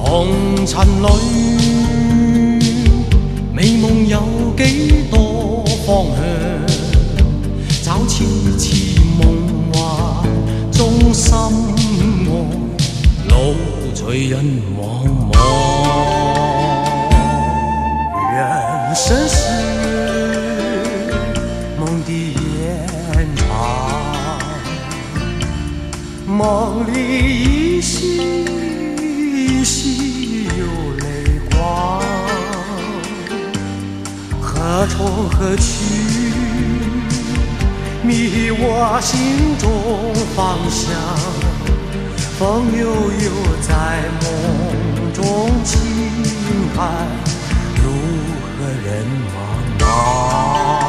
红尘里，美梦有几多方向？找痴痴梦幻中心爱，路随人茫茫。人生是梦的延长，梦里依稀依稀有泪光，何从何去，迷我心中方向。风悠悠在梦中轻喊，路和人茫茫。